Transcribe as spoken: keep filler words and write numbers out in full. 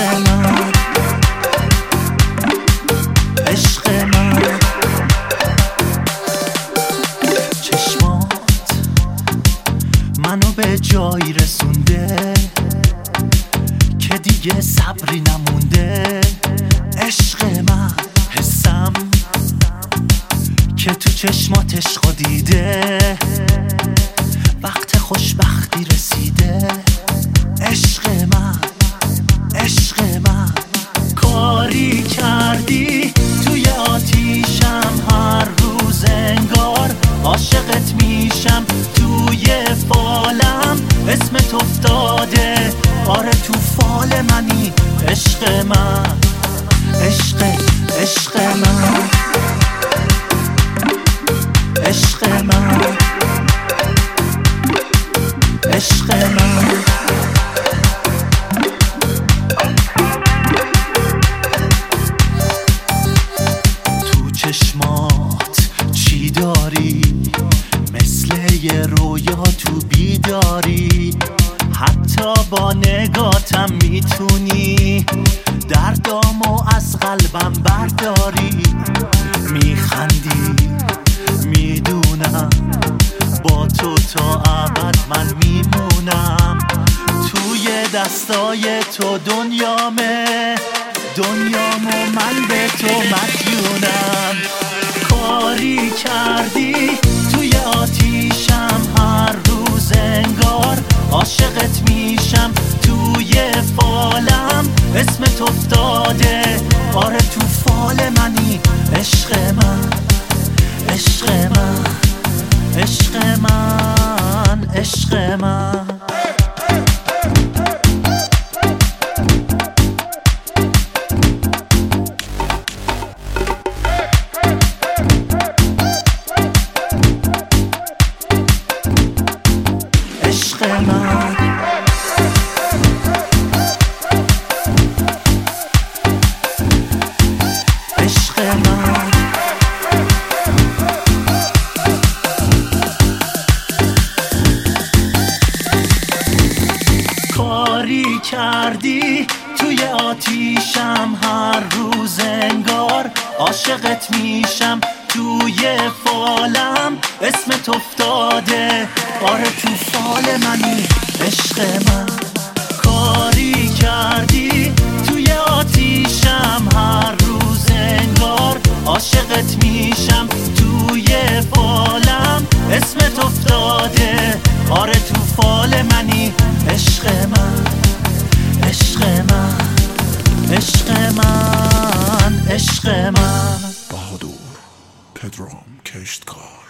من، عشق من. چشمات منو به جایی رسونده که دیگه صبری نمونده. عشق من، حسم که تو چشمات عشقو دیده، وقت خوشبختی رسیده. عشق من، عشق من. کاری کردی توی آتیشم، هر روز انگار عاشقت میشم. توی فالم اسمت افتاده، آره تو فال منی. عشق من، عشق عشق من، عشق من، عشق من. تو چشمات چی داری؟ مثل یه رویا تو بیداری. حتی با نگاتم میتونی دردامو از قلبم برداری. میخندی میدونم، با تو تا ابد من میمونم. توی دستای تو دنیامه، دنیامو من به تو مدیونم. کاری کردی توی آتیشم، هر روز انگار عاشقت میشم. توی فالم اسمت افتاده، آره تو فال منی. عشق من، عشق من، عشق من، عشق من. عشق من، عشق من. کاری کردی توی آتیشم، هر روز انگار عاشقت میشم. توی فالم اسمت افتاده، آره تو فال منی. عشق من. کاری کردی توی آتیشم، هر روز انگار عاشقت میشم. توی فالم اسمت افتاده، آره تو فال منی. عشق من، عشق من، عشق من، عشق من. بهادور پدرام کشتکار.